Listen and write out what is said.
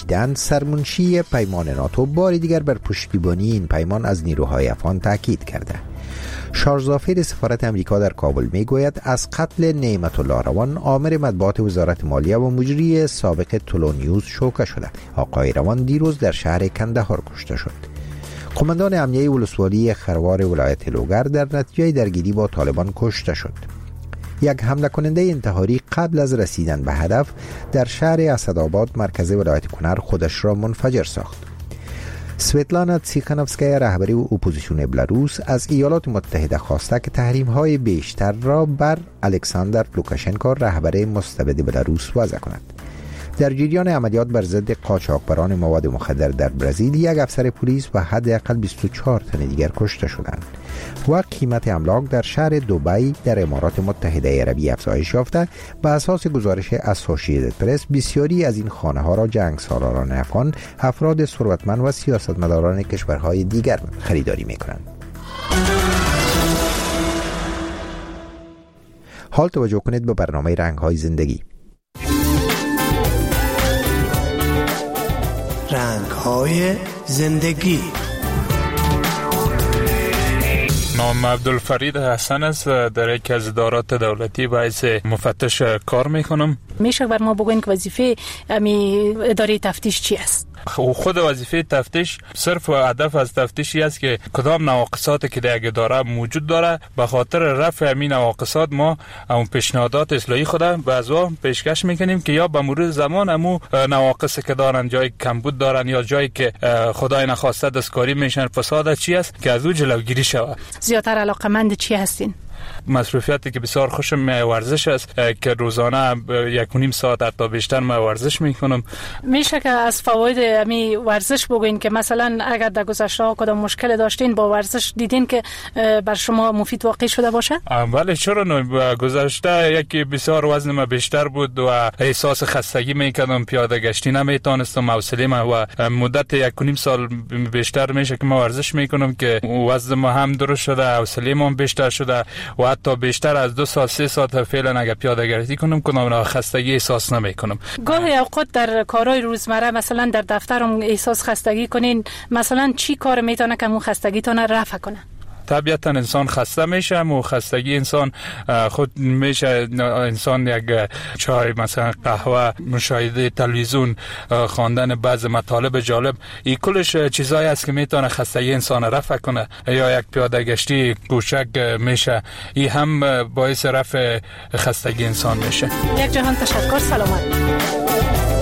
کشیدند، سرمنشی پیمان ناتو بار دیگر بر پشتیبانی این پیمان از نیروهای افغان تاکید کرده. شارژ سفارت امریکا در کابل میگوید از قتل نعمت الله روان آمر مطبوعات وزارت مالیه و مجری سابق تولو نیوز شوکه شده. آقای روان دیروز در شهر کندهار کشته شد. قماندان امنیه ولسوالی خروار ولایت لوگر در نتیجه درگیری با طالبان کشته شد. یک حمله کننده انتحاری قبل از رسیدن به هدف در شهر اسدآباد مرکز ولایت کنر خودش را منفجر ساخت. سویتلانا تسیخانوفسکایا رهبری اپوزیسیون بلاروس از ایالات متحده خواسته که تحریم‌های بیشتر را بر الکساندر لوکاشنکو رهبر مستبد بلاروس وضع کند. در جریان عملیات بر ضد قاچاقبران مواد مخدر در برزیل یک افسر پلیس و حداقل 24 تن دیگر کشته شدند و قیمت املاک در شهر دبی در امارات متحده عربی افزایش یافته. به اساس گزارش اسوسییتد پرس بسیاری از این خانه ها را جنگسالاران افغان، افراد ثروتمند و سیاستمداران کشورهای دیگر خریداری می‌کنند. حال توجه کنید به برنامه رنگ‌های زندگی. رنگ‌های زندگی. نام عبدالفرید حسن است. در یکی از ادارات دولتی باعث مفتش کار میکنم. میشه بر ما بگوین که وظیفه امی اداره تفتیش چی است؟ خود وظیفه تفتیش صرف و هدف از تفتیشی است که کدام نواقصاتی که در اداره موجود داره به خاطر رفع همین نواقصات ما اون پیشنهادات اصلاحی خود به ازوا پیشکش میکنیم که یا به مرور زمان همون نواقصی که دارن، جای کمبود دارن یا جایی که خدای نخواسته دستکاری میشن، فساد چی است که از او جلوگیری شود. زیادتر علاقمند چی هستین؟ مصروفیتی که بسیار خوشم ورزش است که روزانه 1.5 ساعت تا بیشتر من ورزش میکنم. میشه که از فواید امی ورزش بگوین که مثلا اگر در گذشته کدام مشکل داشتین با ورزش دیدین که بر شما مفید واقع شده باشه؟ بله چرا نه. گذشته یکی بسیار وزن من بیشتر بود و احساس خستگی میکردم، پیاده گشتی نمیتونستم، حوصله من و مدت 1.5 سال بیشتر میشه که من ورزش میکنم که وزن ما هم درست شده، حوصله ما بیشتر شده و حتی بیشتر از 2 ساعت 3 ساعت فعلا اگر پیاده گردی کنم کدام خستگی احساس نمیکنم. گاهی اوقات در کارهای روزمره مثلا در دفترم احساس خستگی کنین، مثلا چی کار میتونه که اون خستگیتون رفع کنه؟ طبیعتا انسان خسته میشه و خستگی انسان خود میشه انسان یک چای مثلا قهوه، مشاهده تلویزیون، خواندن بعض مطالب جالب، این کلش چیزایی است که میتونه خستگی انسان رفع کنه. یا یک پیاده گشتی کوچک میشه، این هم باعث رفع خستگی انسان میشه. یک جهان تشکر، سلامت.